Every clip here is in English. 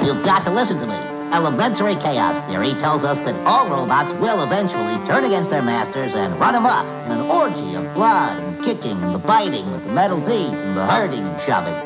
You've got to listen to me. Elementary chaos theory tells us that all robots will eventually turn against their masters and run amok in an orgy of blood and kicking and the biting with the metal teeth and the hurting and shoving.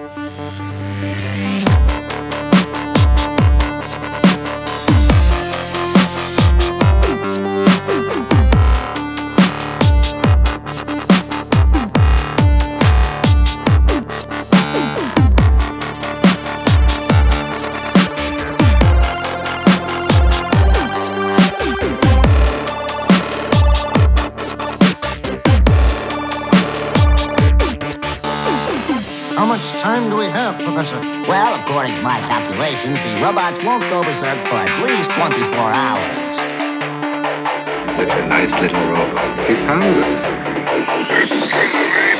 How much time do we have, Professor? Well, according to my calculations, the robots won't go berserk for at least 24 hours. Such a nice little robot. He's harmless.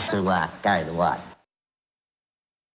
to carry the water.